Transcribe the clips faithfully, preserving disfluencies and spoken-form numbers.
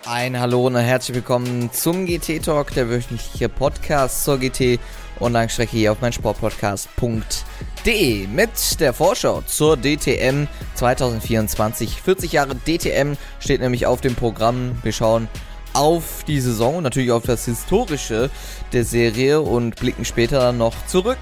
Ein Hallo und ein herzlich willkommen zum G T Talk, der wöchentliche Podcast zur G T und Langstrecke hier auf meinsportpodcast punkt de mit der Vorschau zur D T M zwanzig vierundzwanzig. vierzig Jahre D T M steht nämlich auf dem Programm. Wir schauen auf die Saison und natürlich auf das Historische der Serie und blicken später noch zurück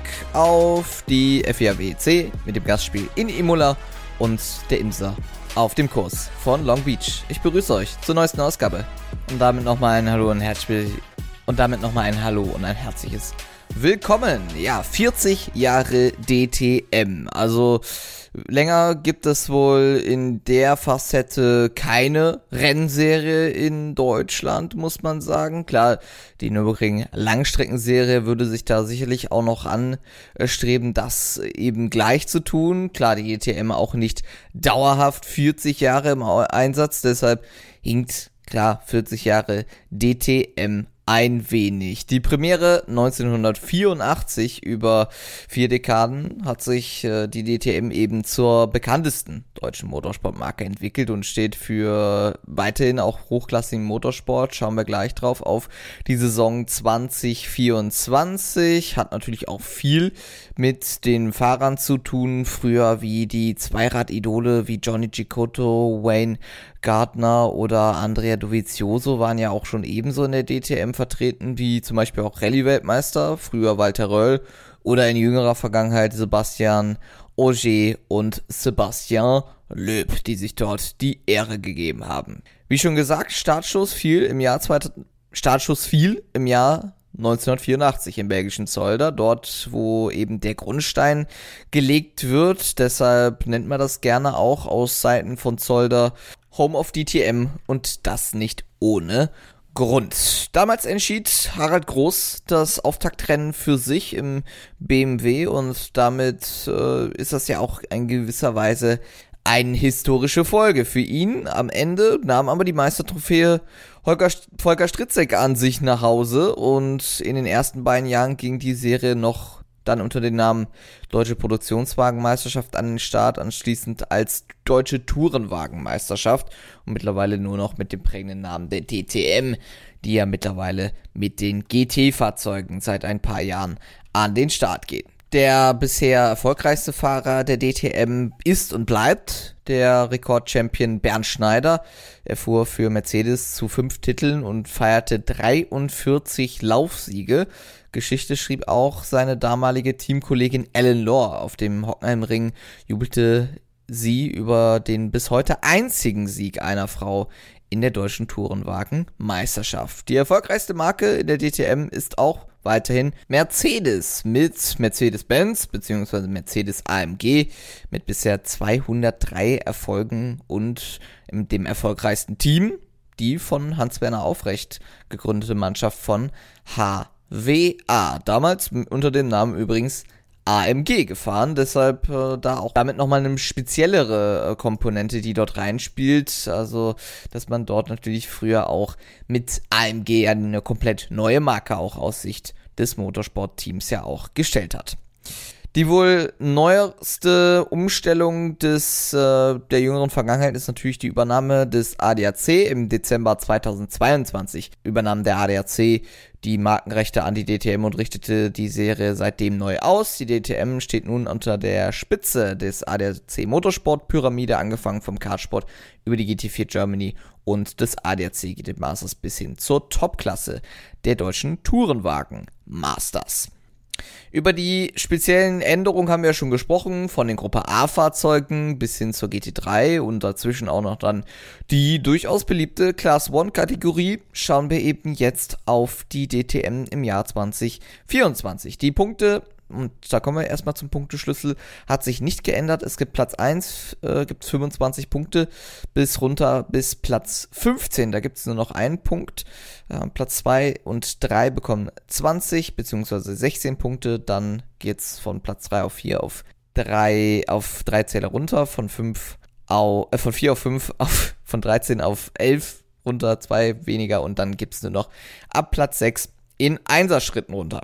auf die F I A W C mit dem Gastspiel in Imola und der Imsa auf dem Kurs von Long Beach. Ich begrüße euch zur neuesten Ausgabe und damit nochmal ein Hallo und herzlich und damit nochmal ein Hallo und ein herzliches Willkommen. Ja, vierzig Jahre D T M. Also länger gibt es wohl in der Facette keine Rennserie in Deutschland, muss man sagen. Klar, die Nürburgring Langstreckenserie würde sich da sicherlich auch noch anstreben, das eben gleich zu tun. Klar, die D T M auch nicht dauerhaft vierzig Jahre im Einsatz, deshalb hinkt klar vierzig Jahre D T M ein wenig. Die Premiere neunzehnhundertvierundachtzig, über vier Dekaden, hat sich äh, die D T M eben zur bekanntesten deutschen Motorsportmarke entwickelt und steht für weiterhin auch hochklassigen Motorsport. Schauen wir gleich drauf auf die Saison zwanzig vierundzwanzig. Hat natürlich auch viel mit den Fahrern zu tun. Früher wie die Zweirad-Idole wie Johnny Cecotto, Wayne Gardner oder Andrea Dovizioso waren ja auch schon ebenso in der D T M vertreten, wie zum Beispiel auch Rallye-Weltmeister, früher Walter Röll, oder in jüngerer Vergangenheit Sebastian Ogier und Sebastian Loeb, die sich dort die Ehre gegeben haben. Wie schon gesagt, Startschuss fiel im Jahr zweitausend, Startschuss fiel im Jahr neunzehnhundertvierundachtzig im belgischen Zolder, dort wo eben der Grundstein gelegt wird. Deshalb nennt man das gerne auch aus Seiten von Zolder Home of D T M und das nicht ohne Grund. Damals entschied Harald Groß das Auftaktrennen für sich im B M W und damit äh, ist das ja auch in gewisser Weise eine historische Folge für ihn. Am Ende nahm aber die Meistertrophäe Holger, Volker Stritzek an sich nach Hause und in den ersten beiden Jahren ging die Serie noch dann unter dem Namen Deutsche Produktionswagenmeisterschaft an den Start, anschließend als Deutsche Tourenwagenmeisterschaft und mittlerweile nur noch mit dem prägenden Namen der D T M, die ja mittlerweile mit den G T-Fahrzeugen seit ein paar Jahren an den Start geht. Der bisher erfolgreichste Fahrer der D T M ist und bleibt der Rekordchampion Bernd Schneider. Er fuhr für Mercedes zu fünf Titeln und feierte dreiundvierzig Laufsiege. Geschichte schrieb auch seine damalige Teamkollegin Ellen Lore. Auf dem Hockenheimring jubelte sie über den bis heute einzigen Sieg einer Frau in der deutschen Tourenwagenmeisterschaft. Die erfolgreichste Marke in der D T M ist auch weiterhin Mercedes mit Mercedes-Benz bzw. Mercedes-A M G mit bisher zweihundertdrei Erfolgen und dem erfolgreichsten Team, die von Hans-Werner Aufrecht gegründete Mannschaft von H W A. Damals unter dem Namen übrigens A M G gefahren, deshalb äh, da auch damit nochmal eine speziellere äh, Komponente, die dort reinspielt, also dass man dort natürlich früher auch mit A M G eine komplett neue Marke auch aus Sicht des Motorsportteams ja auch gestellt hat. Die wohl neueste Umstellung des äh, der jüngeren Vergangenheit ist natürlich die Übernahme des A D A C. Im Dezember zweitausendzweiundzwanzig übernahm der A D A C die Markenrechte an die D T M und richtete die Serie seitdem neu aus. Die D T M steht nun unter der Spitze des A D A C Motorsport-Pyramide, angefangen vom Kartsport über die G T vier Germany und des A D A C G T Masters bis hin zur Topklasse der deutschen Tourenwagen Masters. Über die speziellen Änderungen haben wir ja schon gesprochen, von den Gruppe A-Fahrzeugen bis hin zur G T drei und dazwischen auch noch dann die durchaus beliebte Class eins Kategorie. Schauen wir eben jetzt auf die D T M im Jahr zwanzig vierundzwanzig. Die Punkte, und da kommen wir erstmal zum Punkteschlüssel, hat sich nicht geändert. Es gibt Platz eins, äh, gibt fünfundzwanzig Punkte, bis runter bis Platz fünfzehn. Da gibt es nur noch einen Punkt. Äh, Platz zwei und drei bekommen zwanzig bzw. sechzehn Punkte. Dann geht es von Platz drei auf vier auf drei auf drei Zähler runter, von fünf auf, äh, von vier auf fünf auf, von dreizehn auf elf runter, zwei weniger und dann gibt es nur noch ab Platz sechs in Einserschritten runter.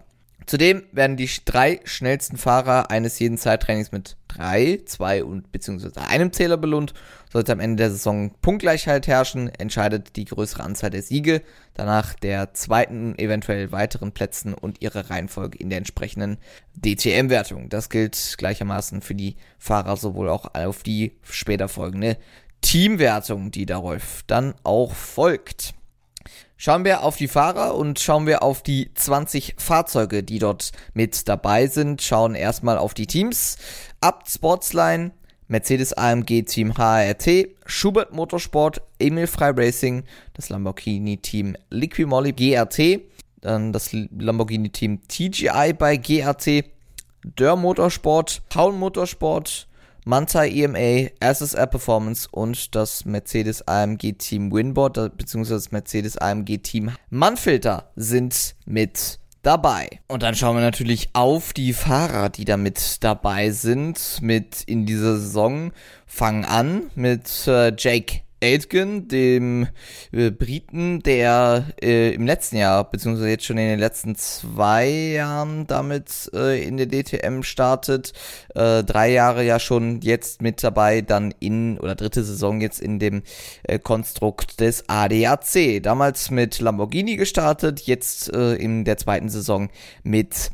Zudem werden die drei schnellsten Fahrer eines jeden Zeittrainings mit drei, zwei und beziehungsweise einem Zähler belohnt. Sollte am Ende der Saison Punktgleichheit herrschen, entscheidet die größere Anzahl der Siege, danach der zweiten, eventuell weiteren Plätzen und ihre Reihenfolge in der entsprechenden D T M-Wertung. Das gilt gleichermaßen für die Fahrer sowohl auch auf die später folgende Teamwertung, die darauf dann auch folgt. Schauen wir auf die Fahrer und schauen wir auf die zwanzig Fahrzeuge, die dort mit dabei sind. Schauen erstmal auf die Teams. Abt Sportsline, Mercedes A M G Team H R T, Schubert Motorsport, Emil Frey Racing, das Lamborghini Team Liqui-Moly G R T, dann das Lamborghini Team T G I bei G R T, Dörr Motorsport, Paul Motorsport, Manthey E M A, S S R Performance und das Mercedes A M G Team Winboard bzw. das Mercedes A M G Team Mannfilter sind mit dabei. Und dann schauen wir natürlich auf die Fahrer, die da mit dabei sind, mit in dieser Saison. Fangen an mit äh, Jake Aitken, dem äh, Briten, der äh, im letzten Jahr, beziehungsweise jetzt schon in den letzten zwei Jahren damit äh, in der D T M startet. Äh, drei Jahre ja schon jetzt mit dabei, dann in, oder dritte Saison jetzt in dem äh, Konstrukt des A D A C. Damals mit Lamborghini gestartet, jetzt äh, in der zweiten Saison mit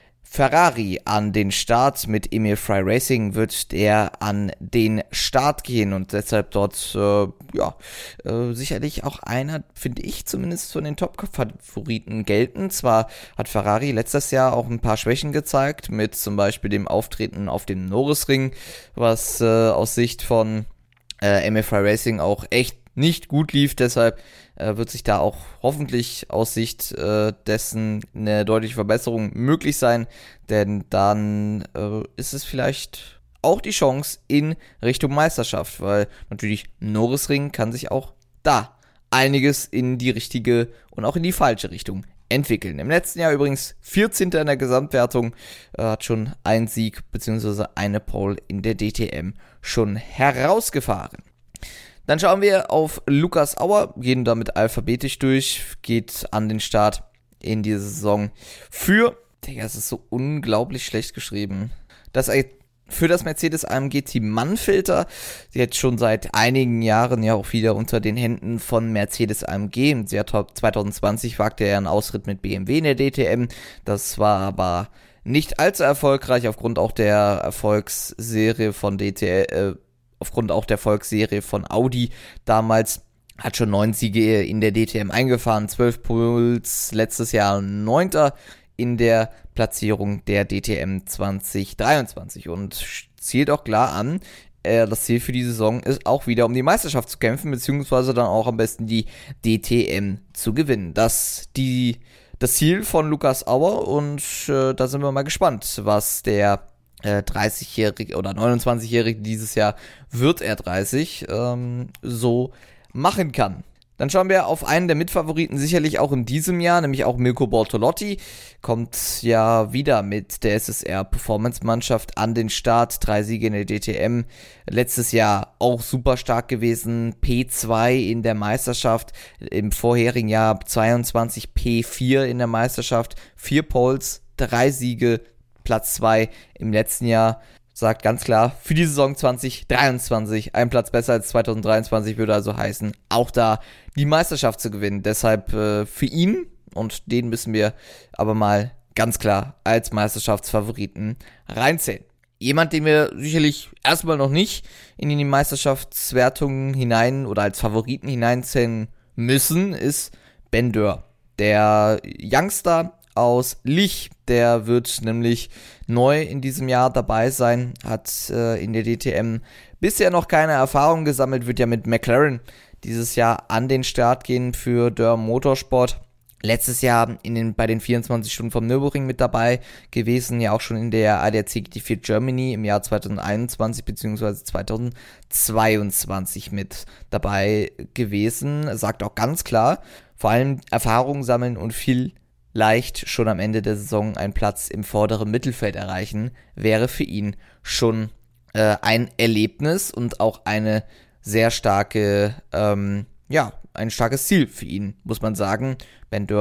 Ferrari an den Start. Mit Emil Frey Racing wird der an den Start gehen und deshalb dort äh, ja äh, sicherlich auch einer, finde ich zumindest, von den Top-Favoriten gelten. Zwar hat Ferrari letztes Jahr auch ein paar Schwächen gezeigt, mit zum Beispiel dem Auftreten auf dem Norrisring, was äh, aus Sicht von äh, Emil Frey Racing auch echt nicht gut lief, deshalb äh, wird sich da auch hoffentlich aus Sicht äh, dessen eine deutliche Verbesserung möglich sein, denn dann äh, ist es vielleicht auch die Chance in Richtung Meisterschaft, weil natürlich Norrisring kann sich auch da einiges in die richtige und auch in die falsche Richtung entwickeln. Im letzten Jahr übrigens vierzehnter in der Gesamtwertung, äh, hat schon einen Sieg bzw. eine Pole in der D T M schon herausgefahren. Dann schauen wir auf Lukas Auer, gehen damit alphabetisch durch, geht an den Start in diese Saison für, Digga, es ist so unglaublich schlecht geschrieben, das für das Mercedes A M G Team Mannfilter, jetzt schon seit einigen Jahren ja auch wieder unter den Händen von Mercedes A M G. Im Jahr zwanzig zwanzig wagte er einen Ausritt mit B M W in der D T M, das war aber nicht allzu erfolgreich aufgrund auch der Erfolgsserie von D T M, äh, aufgrund auch der Erfolgsserie von Audi damals, hat schon neun Siege in der D T M eingefahren, zwölf Poles, letztes Jahr neunter in der Platzierung der D T M zwanzig dreiundzwanzig und zielt auch klar an, äh, das Ziel für die Saison ist auch wieder um die Meisterschaft zu kämpfen, beziehungsweise dann auch am besten die D T M zu gewinnen. Das die das Ziel von Lukas Auer und äh, da sind wir mal gespannt, was der dreißigjährige oder neunundzwanzigjährige, dieses Jahr wird er dreißig, ähm, so machen kann. Dann schauen wir auf einen der Mitfavoriten, sicherlich auch in diesem Jahr, nämlich auch Mirko Bortolotti, kommt ja wieder mit der S S R Performance Mannschaft an den Start, drei Siege in der D T M, letztes Jahr auch super stark gewesen, P zwei in der Meisterschaft, im vorherigen Jahr zweiundzwanzig P vier in der Meisterschaft, vier Poles, drei Siege, Platz zwei im letzten Jahr, sagt ganz klar, für die Saison zwanzig dreiundzwanzig ein Platz besser als zwanzig dreiundzwanzig würde also heißen, auch da die Meisterschaft zu gewinnen. Deshalb äh, für ihn, und den müssen wir aber mal ganz klar als Meisterschaftsfavoriten reinzählen. Jemand, den wir sicherlich erstmal noch nicht in die Meisterschaftswertungen hinein oder als Favoriten hineinzählen müssen, ist Ben Dörr. Der Youngster aus Lich, der wird nämlich neu in diesem Jahr dabei sein, hat äh, in der D T M bisher noch keine Erfahrung gesammelt, wird ja mit McLaren dieses Jahr an den Start gehen für Dörr Motorsport. Letztes Jahr in den, bei den vierundzwanzig Stunden vom Nürburgring mit dabei gewesen, ja auch schon in der A D A C G T vier Germany im Jahr zwanzig einundzwanzig bzw. zwanzig zweiundzwanzig mit dabei gewesen. Sagt auch ganz klar, vor allem Erfahrung sammeln und viel leicht schon am Ende der Saison einen Platz im vorderen Mittelfeld erreichen, wäre für ihn schon äh, ein Erlebnis und auch eine sehr starke, ähm, ja, ein starkes Ziel für ihn, muss man sagen. Ben Dörr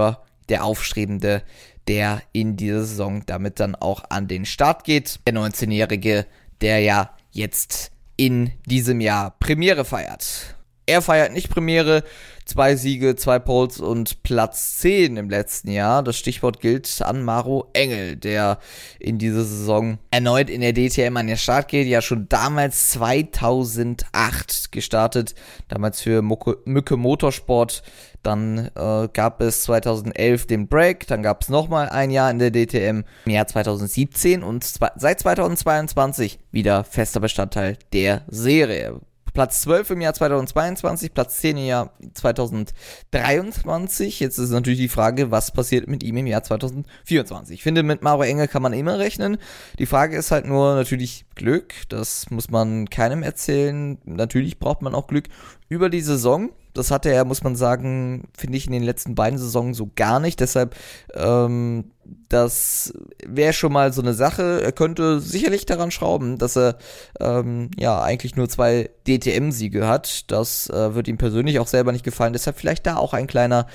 der Aufstrebende, der in dieser Saison damit dann auch an den Start geht. Der neunzehnjährige, der ja jetzt in diesem Jahr Premiere feiert. Er feiert nicht Premiere, zwei Siege, zwei Poles und Platz zehn im letzten Jahr. Das Stichwort gilt an Maro Engel, der in dieser Saison erneut in der D T M an den Start geht. Ja, schon damals zweitausendacht gestartet, damals für Mucke, Mücke Motorsport. Dann äh, gab es zweitausendelf den Break, dann gab es nochmal ein Jahr in der D T M im Jahr zweitausendsiebzehn und zwe- seit zweitausendzweiundzwanzig wieder fester Bestandteil der Serie. Platz zwölf im Jahr zweitausendzweiundzwanzig, Platz zehn im Jahr zweitausenddreiundzwanzig. Jetzt ist natürlich die Frage, was passiert mit ihm im Jahr zweitausendvierundzwanzig. Ich finde, mit Maro Engel kann man immer rechnen. Die Frage ist halt nur natürlich Glück. Das muss man keinem erzählen. Natürlich braucht man auch Glück über die Saison. Das hatte er, muss man sagen, finde ich in den letzten beiden Saisonen so gar nicht. Deshalb, ähm, das wäre schon mal so eine Sache. Er könnte sicherlich daran schrauben, dass er ähm, ja eigentlich nur zwei D T M-Siege hat. Das äh, wird ihm persönlich auch selber nicht gefallen. Deshalb vielleicht da auch ein kleiner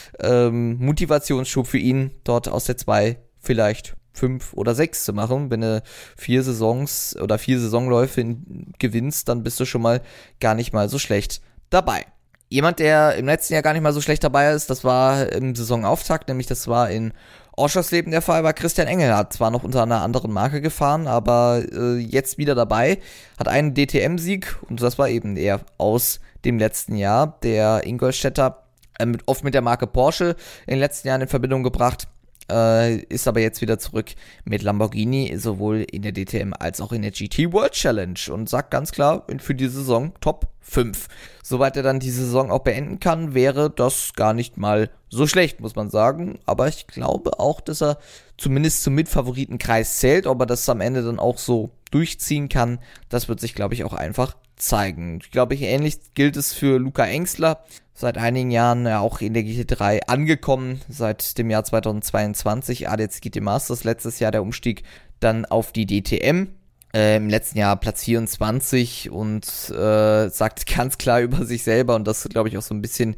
ähm, Motivationsschub für ihn, dort aus der zwei vielleicht fünf oder sechs zu machen. Wenn du vier Saisons oder vier Saisonläufe gewinnst, dann bist du schon mal gar nicht mal so schlecht dabei. Jemand, der im letzten Jahr gar nicht mal so schlecht dabei ist, das war im Saisonauftakt, nämlich das war in Oschersleben der Fall, war Christian Engel. Hat zwar noch unter einer anderen Marke gefahren, aber äh, jetzt wieder dabei, hat einen D T M-Sieg und das war eben eher aus dem letzten Jahr. Der Ingolstädter, äh, mit, oft mit der Marke Porsche in den letzten Jahren in Verbindung gebracht, äh, ist aber jetzt wieder zurück mit Lamborghini, sowohl in der D T M als auch in der G T World Challenge und sagt ganz klar, für die Saison Top fünf. Soweit er dann die Saison auch beenden kann, wäre das gar nicht mal so schlecht, muss man sagen. Aber ich glaube auch, dass er zumindest zum Mitfavoritenkreis zählt. Ob er das am Ende dann auch so durchziehen kann, das wird sich, glaube ich, auch einfach zeigen. Ich glaube, ähnlich gilt es für Luca Engstler. Seit einigen Jahren ja auch in der G T drei angekommen, seit dem Jahr zweitausendzweiundzwanzig. A D A C G T Masters, letztes Jahr der Umstieg dann auf die D T M. Äh, im letzten Jahr Platz vierundzwanzig und äh, sagt ganz klar über sich selber und das glaube ich auch so ein bisschen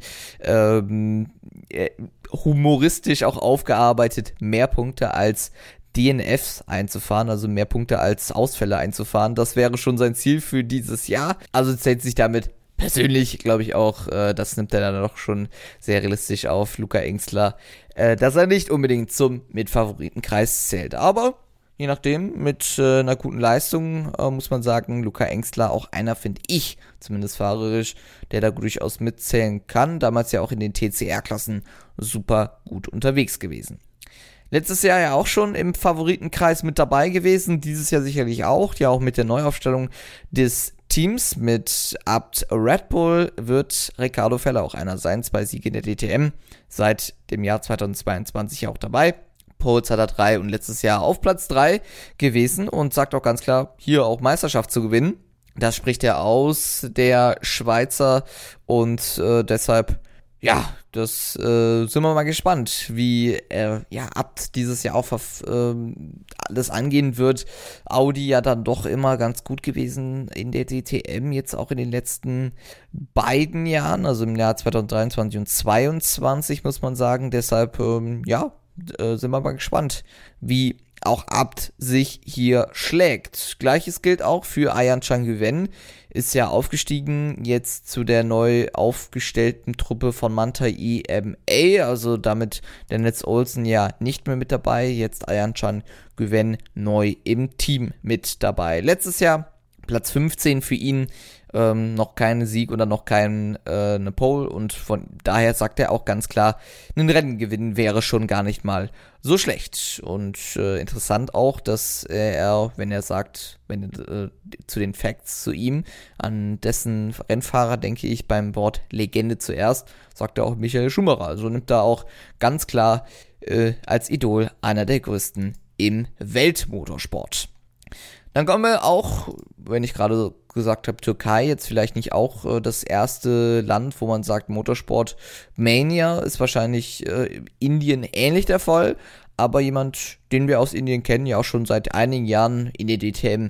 ähm, äh, humoristisch auch aufgearbeitet, mehr Punkte als D N Fs einzufahren, also mehr Punkte als Ausfälle einzufahren. Das wäre schon sein Ziel für dieses Jahr. Also zählt sich damit persönlich, glaube ich auch, äh, das nimmt er dann doch schon sehr realistisch auf, Luca Engstler, äh, dass er nicht unbedingt zum Mitfavoritenkreis zählt. Aber je nachdem, mit äh, einer guten Leistung äh, muss man sagen, Luca Engstler auch einer, finde ich, zumindest fahrerisch, der da durchaus mitzählen kann. Damals ja auch in den T C R-Klassen super gut unterwegs gewesen. Letztes Jahr ja auch schon im Favoritenkreis mit dabei gewesen, dieses Jahr sicherlich auch, ja auch mit der Neuaufstellung des Teams mit Abt Red Bull wird Ricardo Feller auch einer sein, zwei Siege in der D T M, seit dem Jahr zweitausendzweiundzwanzig auch dabei. Poles hat er drei und letztes Jahr auf Platz drei gewesen und sagt auch ganz klar, hier auch Meisterschaft zu gewinnen. Das spricht er aus, der Schweizer, und äh, deshalb, ja, das äh, sind wir mal gespannt, wie er ja Abt dieses Jahr auch äh, alles angehen wird. Audi ja dann doch immer ganz gut gewesen in der D T M, jetzt auch in den letzten beiden Jahren, also im Jahr zweitausenddreiundzwanzig und zweitausendzweiundzwanzig muss man sagen, deshalb, ähm, ja, äh, sind wir mal gespannt, wie auch Abt sich hier schlägt. Gleiches gilt auch für Ayan Changüwen, ist ja aufgestiegen jetzt zu der neu aufgestellten Truppe von Manta E M A, also damit Dennis Olsen ja nicht mehr mit dabei, jetzt Ayan Changüwen neu im Team mit dabei. Letztes Jahr Platz fünfzehn für ihn, ähm, noch kein Sieg oder noch kein äh, eine Pole, und von daher sagt er auch ganz klar, ein Rennen gewinnen wäre schon gar nicht mal so schlecht. Und äh, interessant auch, dass er, wenn er sagt, wenn äh, zu den Facts zu ihm, an dessen Rennfahrer denke ich beim Wort Legende zuerst, sagt er auch Michael Schumacher. Also nimmt er auch ganz klar äh, als Idol einer der größten im Weltmotorsport. Dann kommen wir auch, wenn ich gerade gesagt habe, Türkei, jetzt vielleicht nicht auch äh, das erste Land, wo man sagt, Motorsport Mania, ist wahrscheinlich äh, Indien ähnlich der Fall, aber jemand, den wir aus Indien kennen, ja auch schon seit einigen Jahren in der D T M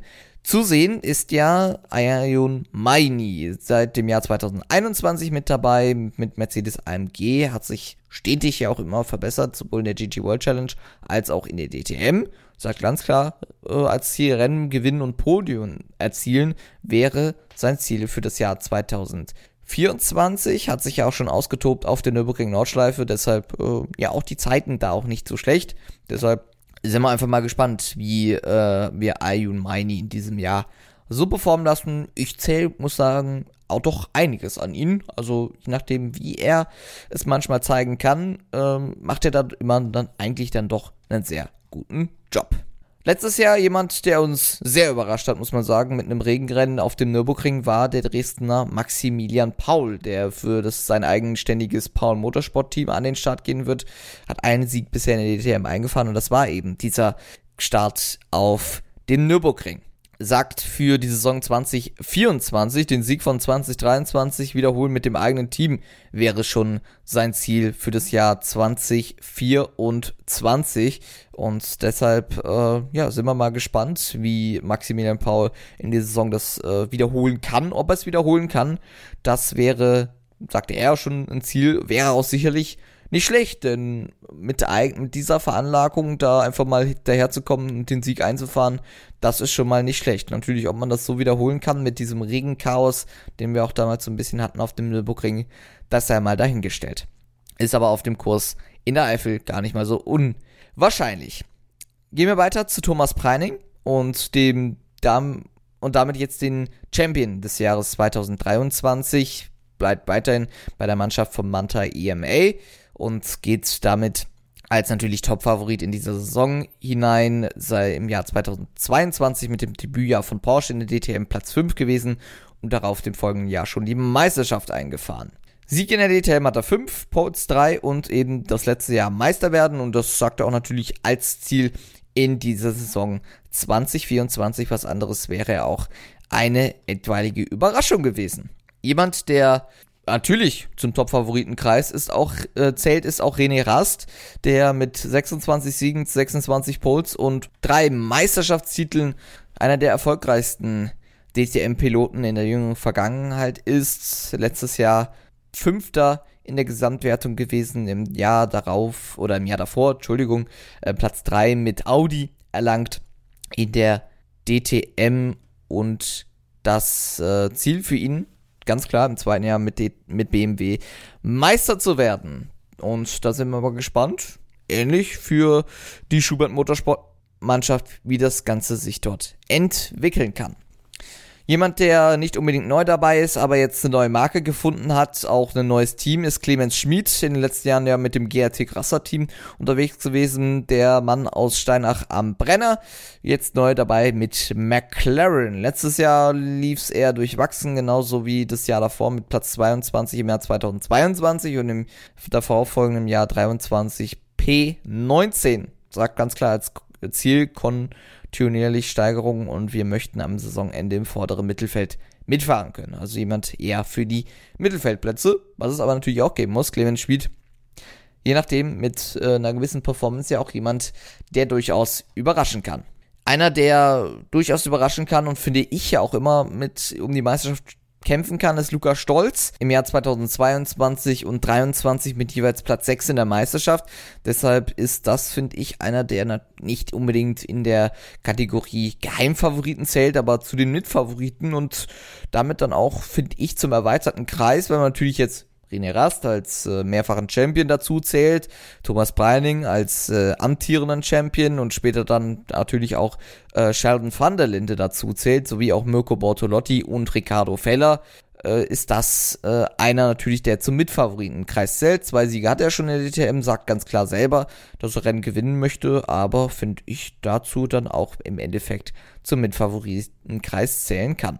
Zu sehen ist ja Ayun Maini seit dem Jahr zweitausendeinundzwanzig mit dabei, mit Mercedes A M G, hat sich stetig ja auch immer verbessert, sowohl in der G T World Challenge als auch in der D T M. Sagt ganz klar, äh, als Ziel Rennen gewinnen und Podium erzielen wäre sein Ziel für das Jahr zweitausendvierundzwanzig, hat sich ja auch schon ausgetobt auf der Nürburgring Nordschleife, deshalb äh, ja auch die Zeiten da auch nicht so schlecht, deshalb sind wir einfach mal gespannt, wie äh, wir Ayun Maini in diesem Jahr so performen lassen. Ich zähle, muss sagen, auch doch einiges an ihn. Also je nachdem, wie er es manchmal zeigen kann, ähm, macht er dann immer dann eigentlich dann doch einen sehr guten Job. Letztes Jahr jemand, der uns sehr überrascht hat, muss man sagen, mit einem Regenrennen auf dem Nürburgring war der Dresdner Maximilian Paul, der für das sein eigenständiges Paul Motorsport Team an den Start gehen wird, hat einen Sieg bisher in der D T M eingefahren und das war eben dieser Start auf dem Nürburgring. Sagt für die Saison zwanzig vierundzwanzig, den Sieg von zwanzig dreiundzwanzig wiederholen mit dem eigenen Team wäre schon sein Ziel für das Jahr zwanzig vierundzwanzig und deshalb äh, ja, sind wir mal gespannt, wie Maximilian Paul in der Saison das äh, wiederholen kann, ob er es wiederholen kann. Das wäre, sagte er schon, ein Ziel, wäre auch sicherlich nicht schlecht, denn mit, mit dieser Veranlagung da einfach mal hinterherzukommen und den Sieg einzufahren, das ist schon mal nicht schlecht. Natürlich, ob man das so wiederholen kann mit diesem Regenchaos, den wir auch damals so ein bisschen hatten auf dem Nürburgring, das sei mal dahingestellt. Ist aber auf dem Kurs in der Eifel gar nicht mal so unwahrscheinlich. Gehen wir weiter zu Thomas Preining und dem Dam- und damit jetzt den Champion des Jahres zweitausenddreiundzwanzig. Bleibt weiterhin bei der Mannschaft von Manta E M A und geht damit als natürlich Top-Favorit in diese Saison hinein, sei im Jahr zweitausendzweiundzwanzig mit dem Debütjahr von Porsche in der D T M Platz fünf gewesen und darauf dem folgenden Jahr schon die Meisterschaft eingefahren. Sieg in der D T M hat er fünf, Poles drei und eben das letzte Jahr Meister werden und das sagt er auch natürlich als Ziel in dieser Saison zwanzig vierundzwanzig, was anderes wäre auch eine etwaige Überraschung gewesen. Jemand, der natürlich zum Top-Favoritenkreis ist auch, äh, zählt, ist auch René Rast, der mit sechsundzwanzig Siegen, sechsundzwanzig Poles und drei Meisterschaftstiteln einer der erfolgreichsten D T M-Piloten in der jüngeren Vergangenheit ist. Letztes Jahr Fünfter in der Gesamtwertung gewesen, im Jahr darauf, oder im Jahr davor, Entschuldigung, äh, Platz drei mit Audi erlangt in der D T M und das äh, Ziel für ihn, ganz klar, im zweiten Jahr mit, D- mit B M W Meister zu werden. Und da sind wir mal gespannt. Ähnlich für die Schubert Motorsport-Mannschaft, wie das Ganze sich dort entwickeln kann. Jemand, der nicht unbedingt neu dabei ist, aber jetzt eine neue Marke gefunden hat, auch ein neues Team, ist Clemens Schmid, in den letzten Jahren ja mit dem G R T Grasser Team unterwegs gewesen, der Mann aus Steinach am Brenner, jetzt neu dabei mit McLaren. Letztes Jahr lief es eher durchwachsen, genauso wie das Jahr davor mit Platz zweiundzwanzig im Jahr zweitausendzweiundzwanzig und im davor folgenden Jahr dreiundzwanzig P neunzehn. Sagt ganz klar als Ziel kontinuierlich Steigerung und wir möchten am Saisonende im vorderen Mittelfeld mitfahren können. Also jemand eher für die Mittelfeldplätze, was es aber natürlich auch geben muss. Clemens Schmid, je nachdem mit äh, einer gewissen Performance ja auch jemand, der durchaus überraschen kann. Einer, der durchaus überraschen kann und finde ich ja auch immer mit um die Meisterschaft kämpfen kann, ist Lukas Stolz im Jahr zweitausendzweiundzwanzig und dreiundzwanzig mit jeweils Platz sechs in der Meisterschaft. Deshalb ist das, finde ich, einer, der nicht unbedingt in der Kategorie Geheimfavoriten zählt, aber zu den Mitfavoriten und damit dann auch, finde ich, zum erweiterten Kreis, weil man natürlich jetzt René Rast als äh, mehrfachen Champion dazu zählt, Thomas Preining als äh, amtierenden Champion und später dann natürlich auch äh, Sheldon van der Linde dazu zählt, sowie auch Mirko Bortolotti und Riccardo Feller, äh, ist das äh, einer natürlich, der zum Mitfavoritenkreis zählt. Zwei Siege hat er schon in der D T M, sagt ganz klar selber, dass er Rennen gewinnen möchte, aber finde ich dazu dann auch im Endeffekt zum Mitfavoritenkreis zählen kann.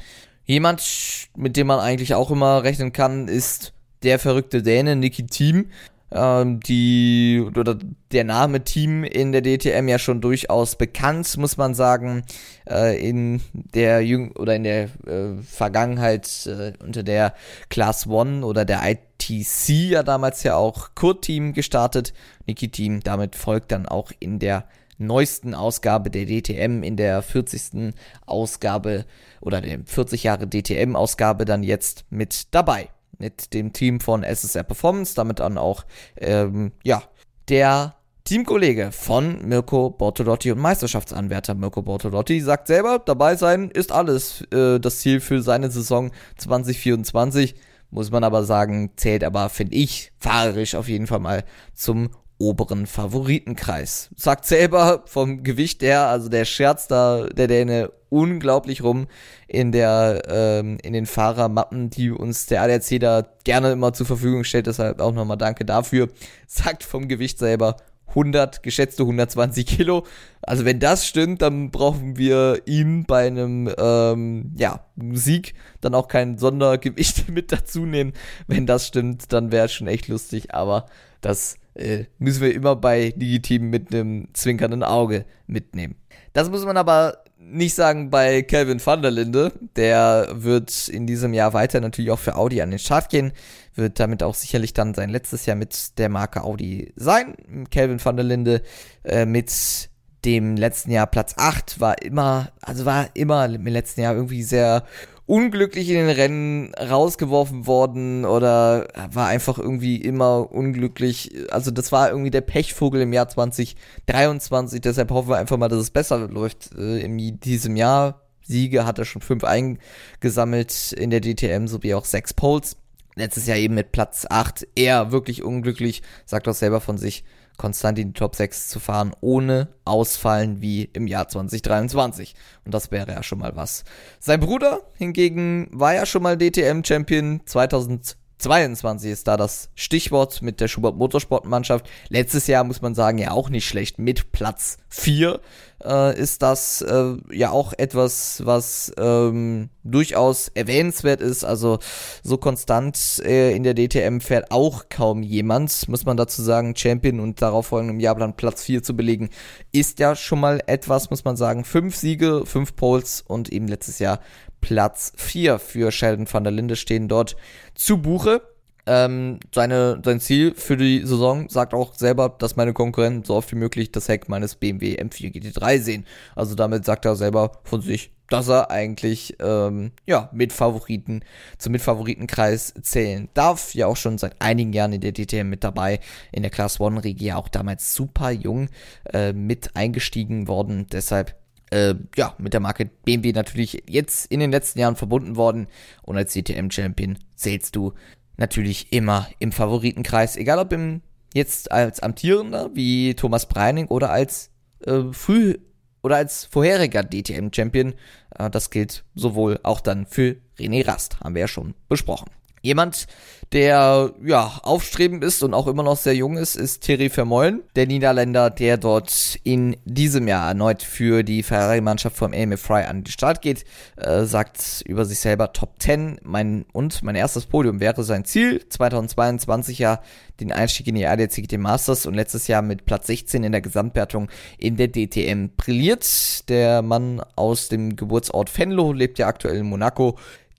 Jemand, mit dem man eigentlich auch immer rechnen kann, ist der verrückte Däne Niki Thiem, ähm, die oder der Name Thiem in der D T M ja schon durchaus bekannt, muss man sagen, äh, in der Jüng- oder in der äh, Vergangenheit äh, unter der Class One oder der I T C ja damals ja auch Kurt Thiem gestartet. Niki Thiem damit folgt dann auch in der neuesten Ausgabe der D T M, in der vierzigsten Ausgabe oder der vierzig Jahre D T M-Ausgabe dann jetzt mit dabei. Mit dem Team von S S R Performance, damit dann auch, ähm, ja, der Teamkollege von Mirko Bortolotti und Meisterschaftsanwärter Mirko Bortolotti sagt selber, dabei sein ist alles äh, das Ziel für seine Saison zwanzig vierundzwanzig. Muss man aber sagen, zählt aber, finde ich, fahrerisch auf jeden Fall mal zum oberen Favoritenkreis. Sagt selber vom Gewicht her, also der scherzt da der Däne unglaublich rum in der ähm, in den Fahrermappen, die uns der A D A C da gerne immer zur Verfügung stellt, deshalb auch nochmal danke dafür. Sagt vom Gewicht selber hundert, geschätzte hundertzwanzig Kilo. Also wenn das stimmt, dann brauchen wir ihn bei einem ähm, ja, Sieg dann auch kein Sondergewicht mit dazu nehmen. Wenn das stimmt, dann wäre es schon echt lustig, aber das äh, müssen wir immer bei Digiteam mit einem zwinkernden Auge mitnehmen. Das muss man aber nicht sagen bei Kelvin van der Linde. Der wird in diesem Jahr weiter natürlich auch für Audi an den Start gehen. Wird damit auch sicherlich dann sein letztes Jahr mit der Marke Audi sein. Kelvin van der Linde äh, mit dem letzten Jahr Platz acht war immer, also war immer im letzten Jahr irgendwie sehr unglücklich in den Rennen rausgeworfen worden oder war einfach irgendwie immer unglücklich. Also das war irgendwie der Pechvogel im Jahr zwanzig dreiundzwanzig. Deshalb hoffen wir einfach mal, dass es besser läuft äh, in diesem Jahr. Siege hat er schon fünf eingesammelt in der D T M sowie auch sechs Poles. Letztes Jahr eben mit Platz acht eher wirklich unglücklich, sagt auch selber von sich, konstant in die Top sechs zu fahren, ohne ausfallen wie im Jahr zwanzig dreiundzwanzig. Und das wäre ja schon mal was. Sein Bruder hingegen war ja schon mal D T M-Champion. zweitausendzweiundzwanzig ist da das Stichwort mit der Schubert Motorsport-Mannschaft. Letztes Jahr muss man sagen, ja auch nicht schlecht. Mit Platz vier äh, ist das äh, ja auch etwas, was ähm, durchaus erwähnenswert ist. Also so konstant äh, in der D T M fährt auch kaum jemand, muss man dazu sagen. Champion und darauf folgendem Jahr dann Platz vier zu belegen, ist ja schon mal etwas, muss man sagen. Fünf Siege, fünf Poles und eben letztes Jahr Platz vier für Sheldon van der Linde stehen dort zu Buche. Ähm, seine, sein Ziel für die Saison sagt auch selber, dass meine Konkurrenten so oft wie möglich das Heck meines B M W M vier G T drei sehen. Also damit sagt er selber von sich, dass er eigentlich ähm, ja mit Favoriten zum Mitfavoritenkreis zählen darf. Ja auch schon seit einigen Jahren in der D T M mit dabei, in der Class One Regie auch damals super jung äh, mit eingestiegen worden. Deshalb Äh, ja, mit der Marke B M W natürlich jetzt in den letzten Jahren verbunden worden. Und als D T M-Champion zählst du natürlich immer im Favoritenkreis, egal ob im, jetzt als Amtierender wie Thomas Breining oder als äh, früh oder als vorheriger D T M-Champion. Äh, das gilt sowohl auch dann für René Rast, haben wir ja schon besprochen. Jemand, der ja aufstrebend ist und auch immer noch sehr jung ist, ist Thierry Vermeulen, der Niederländer, der dort in diesem Jahr erneut für die Ferrari-Mannschaft vom A M F Fry an den Start geht, äh, sagt über sich selber Top zehn mein, und mein erstes Podium wäre sein Ziel. zweitausendzweiundzwanzig ja den Einstieg in die A D A C G T Masters und letztes Jahr mit Platz sechzehn in der Gesamtwertung in der D T M brilliert. Der Mann aus dem Geburtsort Venlo lebt ja aktuell in Monaco.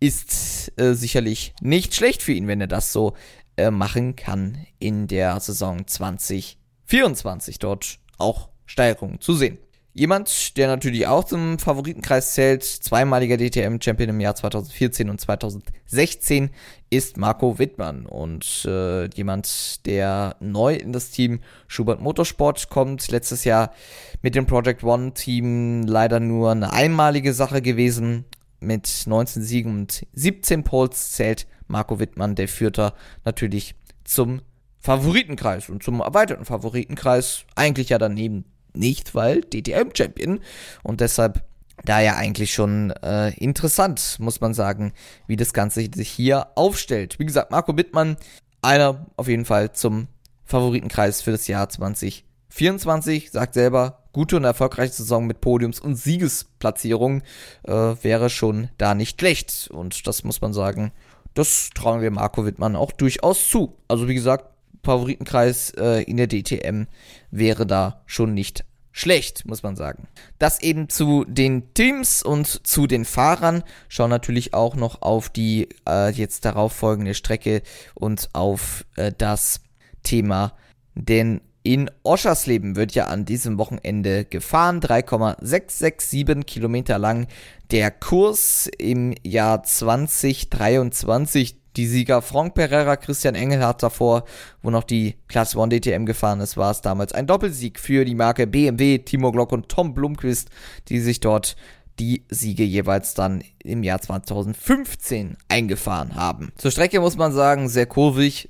Ist äh, sicherlich nicht schlecht für ihn, wenn er das so äh, machen kann in der Saison zwanzig vierundzwanzig. Dort auch Steigerungen zu sehen. Jemand, der natürlich auch zum Favoritenkreis zählt, zweimaliger D T M-Champion im Jahr zweitausendvierzehn und zweitausendsechzehn, ist Marco Wittmann. Und äh, jemand, der neu in das Team Schubert Motorsport kommt, letztes Jahr mit dem Project One-Team leider nur eine einmalige Sache gewesen. Mit neunzehn Siegen und siebzehn Poles zählt Marco Wittmann, der Vierter, natürlich zum Favoritenkreis und zum erweiterten Favoritenkreis. Eigentlich ja daneben nicht, weil D T M-Champion. Und deshalb da ja eigentlich schon äh, interessant, muss man sagen, wie das Ganze sich hier aufstellt. Wie gesagt, Marco Wittmann, einer auf jeden Fall zum Favoritenkreis für das Jahr zwanzig vierundzwanzig, sagt selber, gute und erfolgreiche Saison mit Podiums- und Siegesplatzierung äh, wäre schon da nicht schlecht. Und das muss man sagen, das trauen wir Marco Wittmann auch durchaus zu. Also wie gesagt, Favoritenkreis äh, in der D T M wäre da schon nicht schlecht, muss man sagen. Das eben zu den Teams und zu den Fahrern. Schauen natürlich auch noch auf die äh, jetzt darauf folgende Strecke und auf äh, das Thema den in Oschersleben wird ja an diesem Wochenende gefahren, drei Komma sechs sechs sieben Kilometer lang. Der Kurs im Jahr zwanzig dreiundzwanzig. Die Sieger Franck Pereira, Christian Engelhardt davor, wo noch die Class eins D T M gefahren ist, war es damals ein Doppelsieg für die Marke B M W, Timo Glock und Tom Blomqvist, die sich dort die Siege jeweils dann im Jahr zwanzig fünfzehn eingefahren haben. Zur Strecke muss man sagen, sehr kurvig,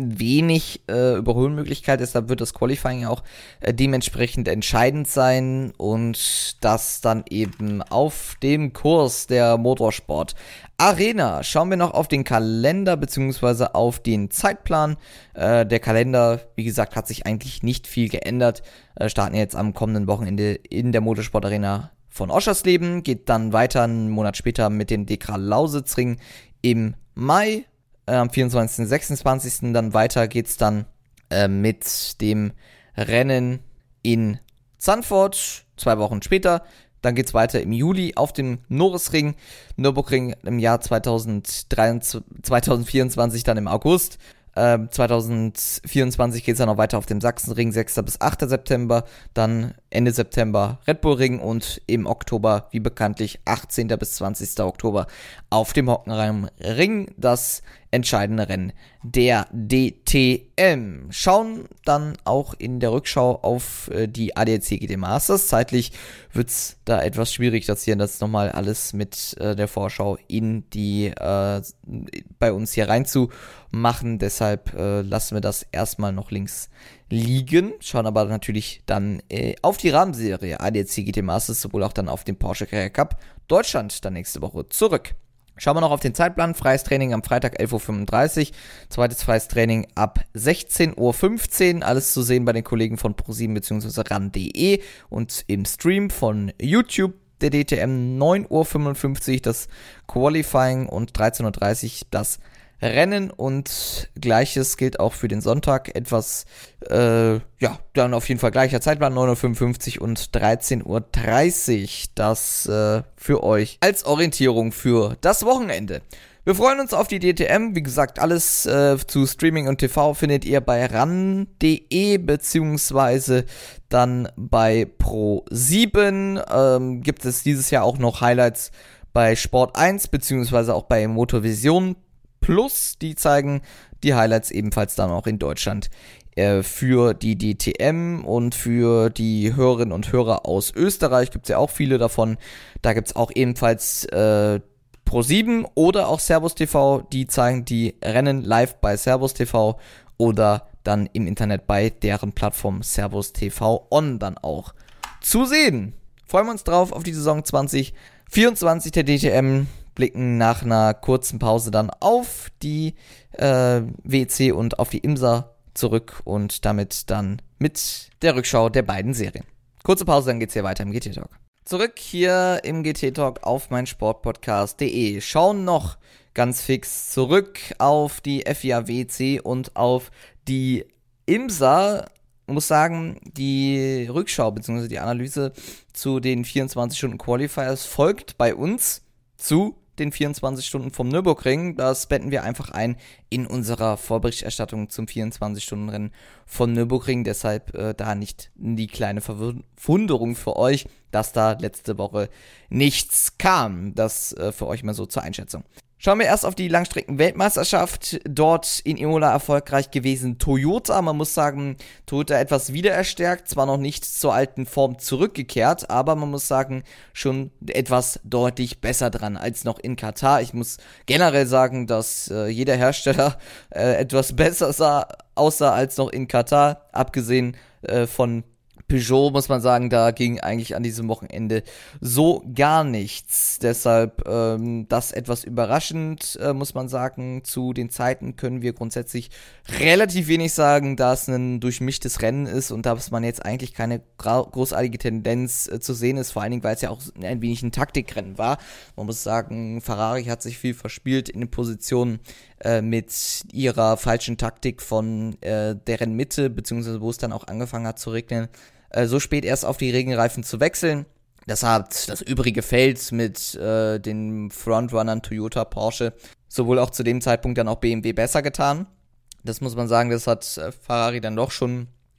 wenig äh, Überholmöglichkeit, deshalb wird das Qualifying auch äh, dementsprechend entscheidend sein und das dann eben auf dem Kurs der Motorsport Arena. Schauen wir noch auf den Kalender bzw. auf den Zeitplan. Äh, der Kalender, wie gesagt, hat sich eigentlich nicht viel geändert. Äh, starten jetzt am kommenden Wochenende in der Motorsport Arena von Oschersleben, geht dann weiter einen Monat später mit dem D K Lausitzring im Mai, äh, am vierundzwanzigsten sechsundzwanzigsten dann weiter geht's dann äh, mit dem Rennen in Zandvoort, zwei Wochen später. Dann geht's weiter im Juli auf dem Norrisring, Nürburgring im Jahr zweitausenddreiundzwanzig, zweitausendvierundzwanzig dann im August. Ähm, zweitausendvierundzwanzig geht es dann noch weiter auf dem Sachsenring, sechster bis achter September, dann Ende September Red Bull Ring und im Oktober, wie bekanntlich, achtzehnter bis zwanzigster Oktober auf dem Hockenheim Ring, das entscheidende Rennen der D T M. Schauen dann auch in der Rückschau auf äh, die A D A C G T Masters. Zeitlich wird es da etwas schwierig, das hier das nochmal alles mit äh, der Vorschau in die äh, bei uns hier reinzumachen. Deshalb äh, lassen wir das erstmal noch links liegen. Schauen aber natürlich dann äh, auf die Rahmenserie A D A C G T Masters, sowohl auch dann auf den Porsche Carrera Cup Deutschland dann nächste Woche zurück. Schauen wir noch auf den Zeitplan. Freies Training am Freitag elf Uhr fünfunddreißig. Zweites freies Training ab sechzehn Uhr fünfzehn. Alles zu sehen bei den Kollegen von ProSieben bzw. ran punkt de und im Stream von YouTube. Der D T M neun Uhr fünfundfünfzig, das Qualifying und dreizehn Uhr dreißig das Rennen und Gleiches gilt auch für den Sonntag. Etwas, äh, ja, dann auf jeden Fall gleicher Zeitplan, neun Uhr fünfundfünfzig und dreizehn Uhr dreißig. Das äh, für euch als Orientierung für das Wochenende. Wir freuen uns auf die D T M. Wie gesagt, alles äh, zu Streaming und T V findet ihr bei ran punkt de beziehungsweise dann bei ProSieben. Ähm, gibt es dieses Jahr auch noch Highlights bei Sport eins beziehungsweise auch bei Motorvision Plus. Die zeigen die Highlights ebenfalls dann auch in Deutschland äh, für die D T M und für die Hörerinnen und Hörer aus Österreich. Gibt es ja auch viele davon. Da gibt es auch ebenfalls äh, ProSieben oder auch Servus T V, die zeigen die Rennen live bei Servus T V oder dann im Internet bei deren Plattform Servus T V On dann auch zu sehen. Freuen wir uns drauf auf die Saison zwanzig vierundzwanzig der D T M, blicken nach einer kurzen Pause dann auf die äh, W C und auf die IMSA zurück und damit dann mit der Rückschau der beiden Serien. Kurze Pause, dann geht's hier weiter im G T Talk. Zurück hier im G T Talk auf meinsportpodcast punkt de. Schauen noch ganz fix zurück auf die F I A W C und auf die IMSA. Ich muss sagen, die Rückschau bzw. die Analyse zu den vierundzwanzig Stunden Qualifiers folgt bei uns zu den vierundzwanzig Stunden vom Nürburgring. Das betten wir einfach ein in unserer Vorberichterstattung zum vierundzwanzig Stunden Rennen von Nürburgring. Deshalb äh, da nicht die kleine Verwunderung für euch, dass da letzte Woche nichts kam. Das äh, für euch mal so zur Einschätzung. Schauen wir erst auf die Langstrecken-Weltmeisterschaft. Dort in Imola erfolgreich gewesen Toyota. Man muss sagen, Toyota etwas wiedererstärkt, zwar noch nicht zur alten Form zurückgekehrt, aber man muss sagen, schon etwas deutlich besser dran als noch in Katar. Ich muss generell sagen, dass äh, jeder Hersteller äh, etwas besser sah, aussah als noch in Katar, abgesehen äh, von Peugeot, muss man sagen, da ging eigentlich an diesem Wochenende so gar nichts. Deshalb ähm, das etwas überraschend, äh, muss man sagen. Zu den Zeiten können wir grundsätzlich relativ wenig sagen, da es ein durchmischtes Rennen ist und dass man jetzt eigentlich keine gra- großartige Tendenz äh, zu sehen ist, vor allen Dingen, weil es ja auch ein wenig ein Taktikrennen war. Man muss sagen, Ferrari hat sich viel verspielt in den Positionen äh, mit ihrer falschen Taktik von äh, deren Mitte, beziehungsweise wo es dann auch angefangen hat zu regnen, so spät erst auf die Regenreifen zu wechseln. Das hat das übrige Feld mit äh, den Frontrunnern Toyota, Porsche, sowohl auch zu dem Zeitpunkt dann auch B M W besser getan. Das muss man sagen, das hat äh, Ferrari dann doch schon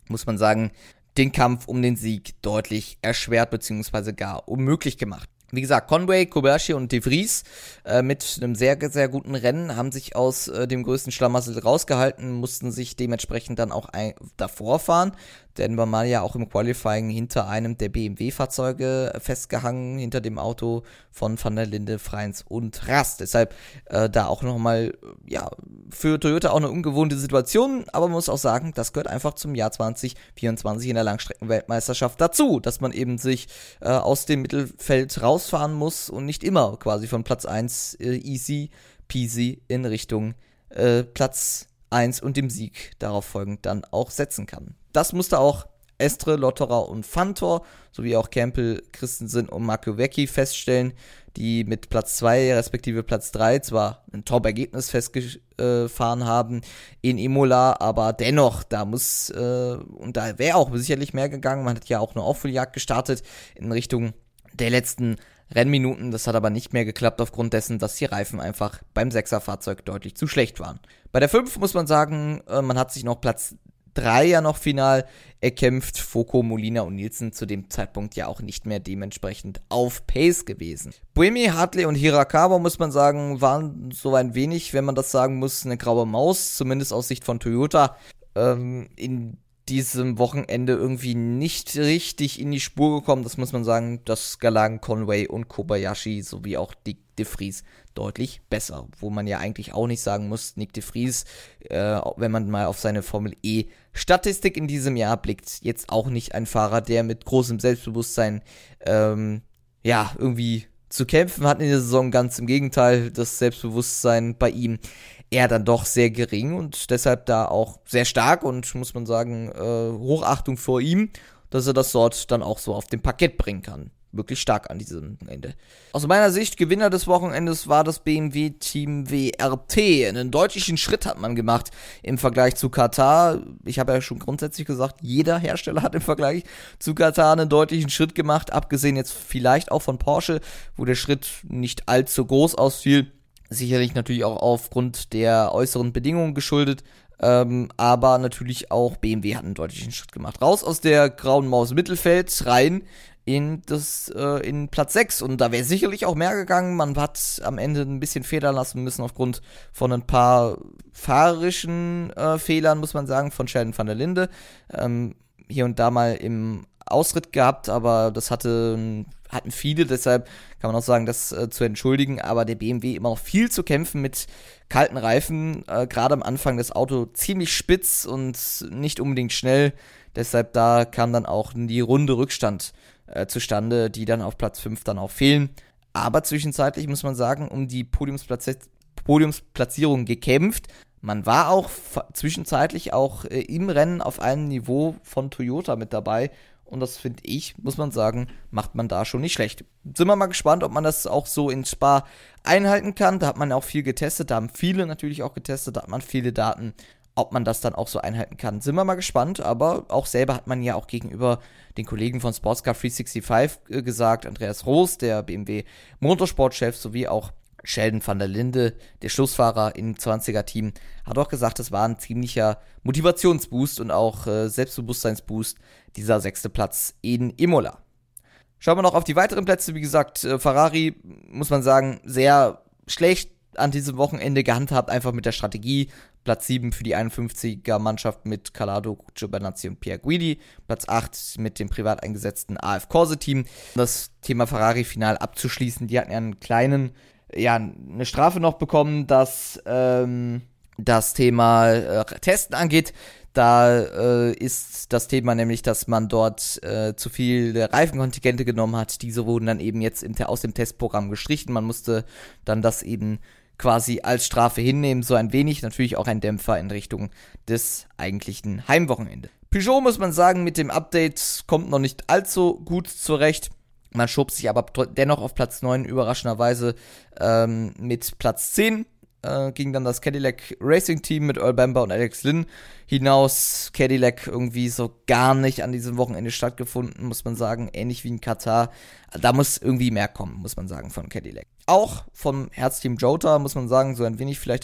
muss man sagen, den Kampf um den Sieg deutlich erschwert bzw. gar unmöglich gemacht. Wie gesagt, Conway, Kobayashi und De Vries äh, mit einem sehr, sehr guten Rennen haben sich aus äh, dem größten Schlamassel rausgehalten, mussten sich dementsprechend dann auch ein, davor fahren, denn man war ja auch im Qualifying hinter einem der B M W-Fahrzeuge festgehangen, hinter dem Auto von Van der Linde, Freins und Rast. Deshalb äh, da auch nochmal, ja, für Toyota auch eine ungewohnte Situation, aber man muss auch sagen, das gehört einfach zum Jahr zwanzig vierundzwanzig in der Langstreckenweltmeisterschaft dazu, dass man eben sich äh, aus dem Mittelfeld rausfahren muss und nicht immer quasi von Platz eins äh, easy peasy in Richtung äh, Platz eins und dem Sieg darauf folgend dann auch setzen kann. Das musste auch Estre, Lotterer und Fantor sowie auch Campbell, Christensen und Marco Vecchi feststellen, die mit Platz zwei respektive Platz drei zwar ein Top-Ergebnis festgefahren haben in Imola, aber dennoch, da muss, äh, und da wäre auch sicherlich mehr gegangen, man hat ja auch eine Aufholjagd gestartet in Richtung der letzten Rennminuten, das hat aber nicht mehr geklappt aufgrund dessen, dass die Reifen einfach beim Sechser-Fahrzeug deutlich zu schlecht waren. Bei der fünf muss man sagen, äh, man hat sich noch Platz drei ja noch final erkämpft. Foucault, Molina und Nielsen zu dem Zeitpunkt ja auch nicht mehr dementsprechend auf Pace gewesen. Buemi, Hartley und Hirakawa, muss man sagen, waren so ein wenig, wenn man das sagen muss, eine graue Maus, zumindest aus Sicht von Toyota, ähm, in diesem Wochenende irgendwie nicht richtig in die Spur gekommen. Das muss man sagen, das gelangen Conway und Kobayashi sowie auch Nick de Vries deutlich besser. Wo man ja eigentlich auch nicht sagen muss, Nick de Vries, äh, wenn man mal auf seine Formel E-Statistik in diesem Jahr blickt, jetzt auch nicht ein Fahrer, der mit großem Selbstbewusstsein ähm, ja, irgendwie zu kämpfen hat in der Saison. Ganz im Gegenteil, das Selbstbewusstsein bei ihm eher dann doch sehr gering und deshalb da auch sehr stark und, muss man sagen, äh, Hochachtung vor ihm, dass er das dort dann auch so auf dem Parkett bringen kann. Wirklich stark an diesem Ende. Aus meiner Sicht, Gewinner des Wochenendes war das B M W-Team W R T. Einen deutlichen Schritt hat man gemacht im Vergleich zu Katar. Ich habe ja schon grundsätzlich gesagt, jeder Hersteller hat im Vergleich zu Katar einen deutlichen Schritt gemacht, abgesehen jetzt vielleicht auch von Porsche, wo der Schritt nicht allzu groß ausfiel. Sicherlich natürlich auch aufgrund der äußeren Bedingungen geschuldet. Ähm, aber natürlich auch B M W hat einen deutlichen Schritt gemacht. Raus aus der grauen Maus Mittelfeld, rein in das äh, in Platz sechs. Und da wäre sicherlich auch mehr gegangen. Man hat am Ende ein bisschen federn lassen müssen aufgrund von ein paar fahrerischen äh, Fehlern, muss man sagen, von Sheldon van der Linde. Ähm, hier und da mal im Ausritt gehabt, aber das hatte, hatten viele, deshalb kann man auch sagen, das äh, zu entschuldigen, aber der B M W immer noch viel zu kämpfen mit kalten Reifen, äh, gerade am Anfang das Auto ziemlich spitz und nicht unbedingt schnell, deshalb da kam dann auch die Runde Rückstand äh, zustande, die dann auf Platz fünf dann auch fehlen, aber zwischenzeitlich muss man sagen, um die Podiumsplatz- Podiumsplatzierung gekämpft. Man war auch f- zwischenzeitlich auch äh, im Rennen auf einem Niveau von Toyota mit dabei. Und das finde ich, muss man sagen, macht man da schon nicht schlecht. Sind wir mal gespannt, ob man das auch so in Spa einhalten kann. Da hat man auch viel getestet, da haben viele natürlich auch getestet, da hat man viele Daten. Ob man das dann auch so einhalten kann, sind wir mal gespannt. Aber auch selber hat man ja auch gegenüber den Kollegen von Sportscar dreihundertfünfundsechzig äh, gesagt, Andreas Roos, der B M W Motorsportchef, sowie auch Sheldon van der Linde, der Schlussfahrer im zwanziger-Team, hat auch gesagt, es war ein ziemlicher Motivationsboost und auch äh, Selbstbewusstseinsboost, dieser sechste Platz in Imola. Schauen wir noch auf die weiteren Plätze. Wie gesagt, äh, Ferrari, muss man sagen, sehr schlecht an diesem Wochenende gehandhabt, einfach mit der Strategie. Platz sieben für die einundfünfziger-Mannschaft mit Calado, Giovinazzi und Pierre Guidi. Platz acht mit dem privat eingesetzten A F Corse-Team. Das Thema Ferrari final abzuschließen, die hatten ja einen kleinen ja, eine Strafe noch bekommen, dass ähm, das Thema äh, Testen angeht. Da äh, ist das Thema nämlich, dass man dort äh, zu viele Reifenkontingente genommen hat. Diese wurden dann eben jetzt im, aus dem Testprogramm gestrichen. Man musste dann das eben quasi als Strafe hinnehmen, so ein wenig. Natürlich auch ein Dämpfer in Richtung des eigentlichen Heimwochenendes. Peugeot, muss man sagen, mit dem Update kommt noch nicht allzu gut zurecht. Man schob sich aber dennoch auf Platz neun überraschenderweise ähm, mit Platz zehn. Äh, ging dann das Cadillac Racing Team mit Earl Bamber und Alex Lynn hinaus. Cadillac irgendwie so gar nicht an diesem Wochenende stattgefunden, muss man sagen. Ähnlich wie in Katar. Da muss irgendwie mehr kommen, muss man sagen, von Cadillac. Auch vom Herzteam Jota, muss man sagen, so ein wenig vielleicht auf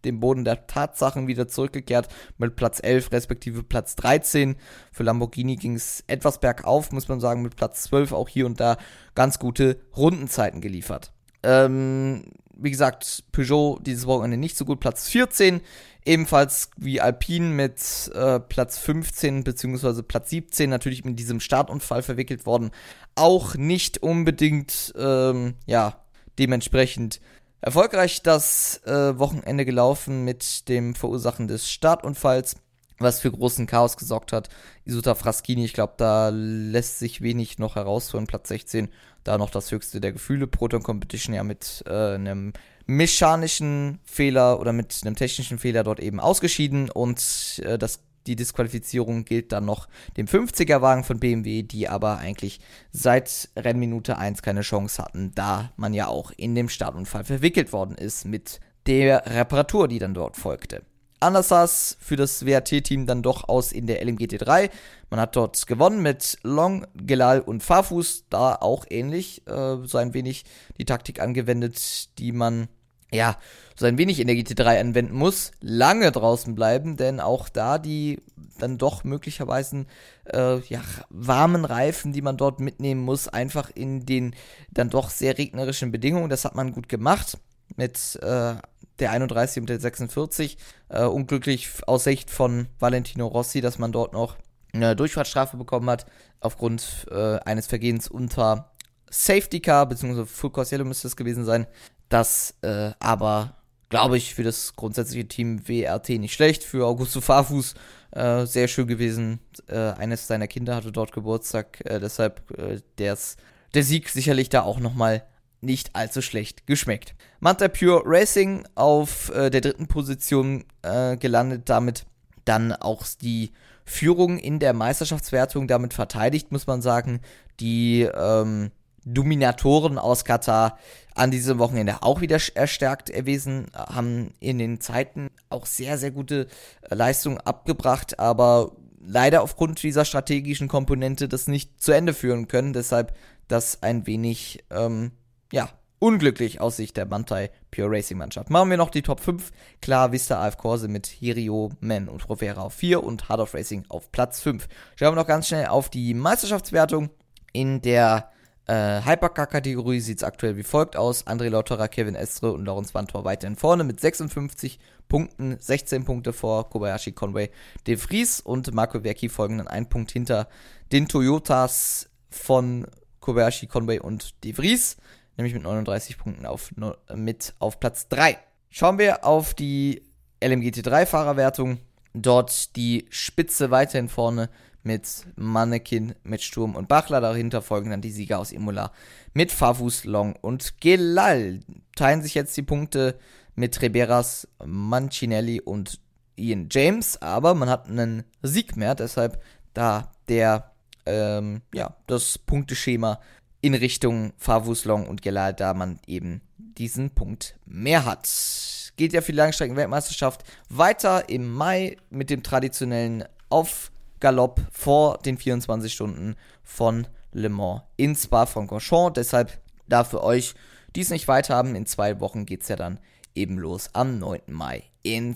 dem Boden der Tatsachen wieder zurückgekehrt mit Platz elf respektive Platz dreizehn. Für Lamborghini ging es etwas bergauf, muss man sagen, mit Platz zwölf auch hier und da ganz gute Rundenzeiten geliefert. Ähm, wie gesagt, Peugeot dieses Wochenende nicht so gut, Platz vierzehn, ebenfalls wie Alpine mit äh, Platz fünfzehn bzw. Platz siebzehn, natürlich mit diesem Startunfall verwickelt worden, auch nicht unbedingt, ähm, ja, dementsprechend erfolgreich das äh, Wochenende gelaufen mit dem Verursachen des Startunfalls, was für großen Chaos gesorgt hat. Isuta Fraschini, ich glaube, da lässt sich wenig noch herausholen. Platz sechzehn, da noch das höchste der Gefühle. Proton Competition ja mit äh, einem mechanischen Fehler oder mit einem technischen Fehler dort eben ausgeschieden und äh, das Die Disqualifizierung gilt dann noch dem fünfziger-Wagen von B M W, die aber eigentlich seit Rennminute eins keine Chance hatten, da man ja auch in dem Startunfall verwickelt worden ist mit der Reparatur, die dann dort folgte. Anders sah es für das W R T-Team dann doch aus in der L M G T drei. Man hat dort gewonnen mit Long, Gelal und Farfus, da auch ähnlich, äh, so ein wenig die Taktik angewendet, die man ja, so ein wenig in der G T drei anwenden muss, lange draußen bleiben, denn auch da die dann doch möglicherweise äh, ja, warmen Reifen, die man dort mitnehmen muss, einfach in den dann doch sehr regnerischen Bedingungen, das hat man gut gemacht mit äh, der einunddreißig und der sechsundvierzig, äh, unglücklich aus Sicht von Valentino Rossi, dass man dort noch eine Durchfahrtsstrafe bekommen hat, aufgrund äh, eines Vergehens unter Safety Car, beziehungsweise Full Course Yellow müsste es gewesen sein. Das äh, aber, glaube ich, für das grundsätzliche Team W R T nicht schlecht. Für Augusto Farfus äh, sehr schön gewesen. Äh, eines seiner Kinder hatte dort Geburtstag. Äh, deshalb äh, der's, der Sieg sicherlich da auch nochmal nicht allzu schlecht geschmeckt. Manta Pure Racing auf äh, der dritten Position äh, gelandet. Damit dann auch die Führung in der Meisterschaftswertung damit verteidigt, muss man sagen. Die ähm, Dominatoren aus Katar an diesem Wochenende auch wieder erstärkt erwiesen, haben in den Zeiten auch sehr, sehr gute Leistungen abgebracht, aber leider aufgrund dieser strategischen Komponente das nicht zu Ende führen können, deshalb das ein wenig, ähm, ja, unglücklich aus Sicht der Manthey Pure Racing Mannschaft. Machen wir noch die Top fünf, klar, Vista A F Corse mit Hirio, Men und Provera auf vier und Heart of Racing auf Platz fünf. Schauen wir noch ganz schnell auf die Meisterschaftswertung. In der Äh, Hypercar-Kategorie sieht es aktuell wie folgt aus. André Lauterer, Kevin Estre und Laurens Vanthoor weiterhin vorne mit sechsundfünfzig Punkten, sechzehn Punkte vor Kobayashi, Conway, De Vries und Marco Werki folgen dann einen Punkt hinter den Toyotas von Kobayashi, Conway und De Vries, nämlich mit neununddreißig Punkten auf, mit auf Platz drei. Schauen wir auf die L M G T drei Fahrerwertung. Dort die Spitze weiterhin vorne mit Mannequin, mit Sturm und Bachler. Dahinter folgen dann die Sieger aus Imola mit Farfus, Long und Gelal. Teilen sich jetzt die Punkte mit Riberas, Mancinelli und Ian James, aber man hat einen Sieg mehr, deshalb da der, ähm, ja, das Punkteschema in Richtung Farfus, Long und Gelal, da man eben diesen Punkt mehr hat. Geht ja für die Langstrecken-Weltmeisterschaft weiter im Mai mit dem traditionellen Aufgalopp vor den vierundzwanzig Stunden von Le Mans in Spa-Francorchamps. Deshalb da für euch, die es nicht weit haben, in zwei Wochen geht es ja dann eben los am neunten Mai in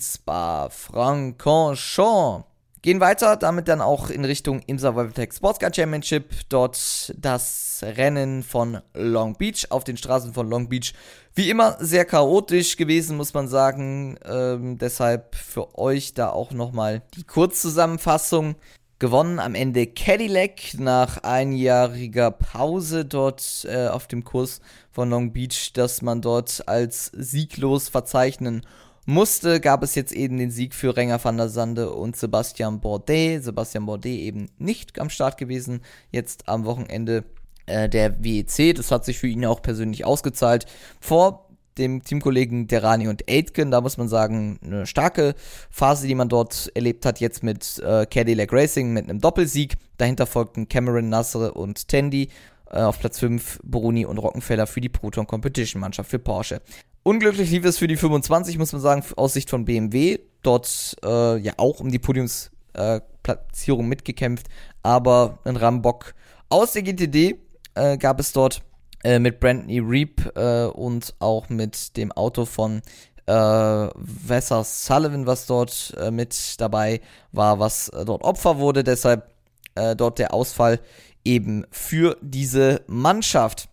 Spa-Francorchamps. Gehen weiter, damit dann auch in Richtung IMSA WeatherTech Sportscar Championship. Dort das Rennen von Long Beach auf den Straßen von Long Beach. Wie immer sehr chaotisch gewesen, muss man sagen. Ähm, deshalb für euch da auch nochmal die Kurzzusammenfassung. Gewonnen am Ende Cadillac nach einjähriger Pause dort äh, auf dem Kurs von Long Beach, dass man dort als sieglos verzeichnen musste, gab es jetzt eben den Sieg für Renger van der Sande und Sebastian Bourdais. Sebastian Bourdais eben nicht am Start gewesen, jetzt am Wochenende äh, der W E C. Das hat sich für ihn auch persönlich ausgezahlt. Vor dem Teamkollegen Derani und Aitken, da muss man sagen, eine starke Phase, die man dort erlebt hat, jetzt mit äh, Cadillac Racing, mit einem Doppelsieg. Dahinter folgten Cameron Nasr und Tandy. Äh, auf Platz fünf Bruni und Rockenfeller für die Proton Competition Mannschaft für Porsche. Unglücklich lief es für die fünfundzwanzig, muss man sagen, aus Sicht von B M W. Dort äh, ja auch um die Podiumsplatzierung äh, mitgekämpft. Aber ein Rambock aus der G T D äh, gab es dort äh, mit Brandon Reap äh, und auch mit dem Auto von äh, Vassar Sullivan, was dort äh, mit dabei war, was äh, dort Opfer wurde. Deshalb äh, dort der Ausfall eben für diese Mannschaft.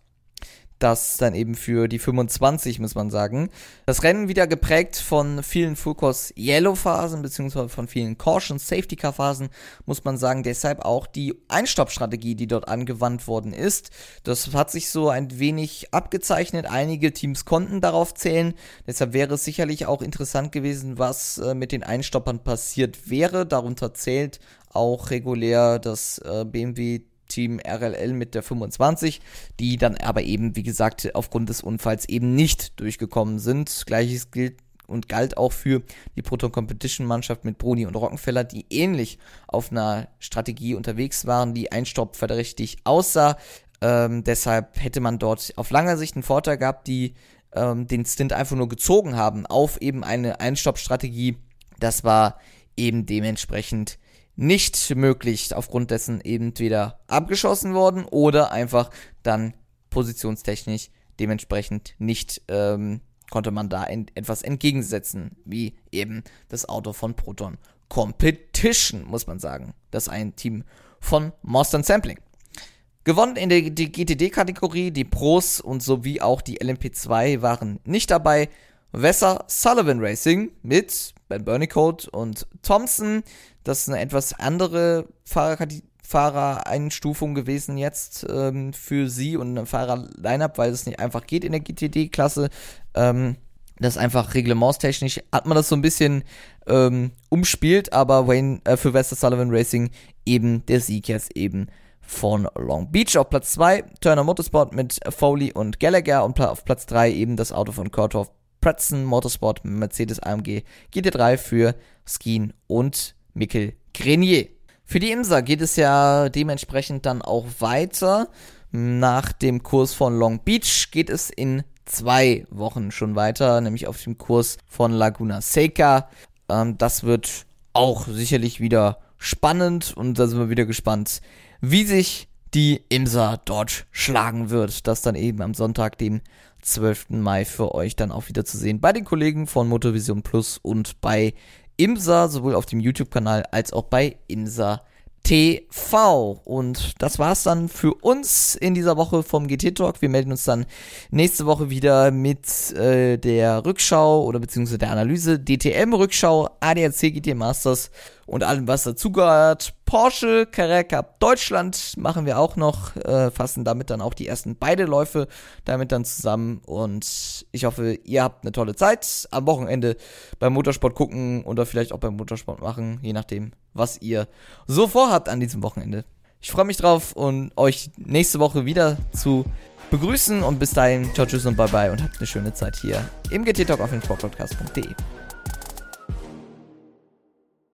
Das dann eben für die fünfundzwanzig, muss man sagen. Das Rennen wieder geprägt von vielen Full-Course-Yellow-Phasen, beziehungsweise von vielen Caution-Safety-Car-Phasen, muss man sagen. Deshalb auch die Einstoppstrategie, die dort angewandt worden ist. Das hat sich so ein wenig abgezeichnet. Einige Teams konnten darauf zählen. Deshalb wäre es sicherlich auch interessant gewesen, was äh, mit den Einstoppern passiert wäre. Darunter zählt auch regulär das äh, B M W Team R L L mit der fünfundzwanzig, die dann aber eben, wie gesagt, aufgrund des Unfalls eben nicht durchgekommen sind. Gleiches gilt und galt auch für die Proton Competition Mannschaft mit Bruni und Rockenfeller, die ähnlich auf einer Strategie unterwegs waren, die einstoppverdächtig aussah. Ähm, deshalb hätte man dort auf langer Sicht einen Vorteil gehabt, die ähm, den Stint einfach nur gezogen haben auf eben eine Einstoppstrategie. Das war eben dementsprechend nicht möglich, aufgrund dessen eben entweder abgeschossen worden oder einfach dann positionstechnisch dementsprechend nicht, ähm, konnte man da in, etwas entgegensetzen, wie eben das Auto von Proton Competition, muss man sagen. Das ist ein Team von Mustang Sampling. Gewonnen in der die G T D-Kategorie, die Pros und sowie auch die L M P zwei waren nicht dabei. Vassar Sullivan Racing mit Ben Bernicoat und Thompson. Das ist eine etwas andere Fahrer- Fahrereinstufung gewesen jetzt ähm, für sie und eine Fahrer-Line-Up, weil es nicht einfach geht in der G T D-Klasse. Ähm, das ist einfach reglementstechnisch, hat man das so ein bisschen ähm, umspielt, aber Wayne äh, für Vassar Sullivan Racing eben der Sieg jetzt eben von Long Beach auf Platz zwei. Turner Motorsport mit Foley und Gallagher und auf Platz drei eben das Auto von Kurthoff Preston Motorsport Mercedes A M G G T drei für Skien und Mikkel Grenier. Für die IMSA geht es ja dementsprechend dann auch weiter. Nach dem Kurs von Long Beach geht es in zwei Wochen schon weiter, nämlich auf dem Kurs von Laguna Seca. Ähm, das wird auch sicherlich wieder spannend und da sind wir wieder gespannt, wie sich die IMSA dort schlagen wird. Das dann eben am Sonntag, dem zwölften Mai für euch dann auch wieder zu sehen bei den Kollegen von Motorvision Plus und bei IMSA, sowohl auf dem YouTube-Kanal als auch bei IMSA T V. Und das war's dann für uns in dieser Woche vom G T Talk. Wir melden uns dann nächste Woche wieder mit äh, der Rückschau oder beziehungsweise der Analyse, D T M-Rückschau, A D A C G T Masters und allem, was dazugehört. Porsche Carrera Cup Deutschland machen wir auch noch, äh, fassen damit dann auch die ersten beide Läufe damit dann zusammen und ich hoffe, ihr habt eine tolle Zeit am Wochenende beim Motorsport gucken oder vielleicht auch beim Motorsport machen, je nachdem, was ihr so vorhabt an diesem Wochenende. Ich freue mich drauf und euch nächste Woche wieder zu begrüßen und bis dahin, ciao, tschüss und bye bye und habt eine schöne Zeit hier im G T Talk auf den Sportpodcast punkt de.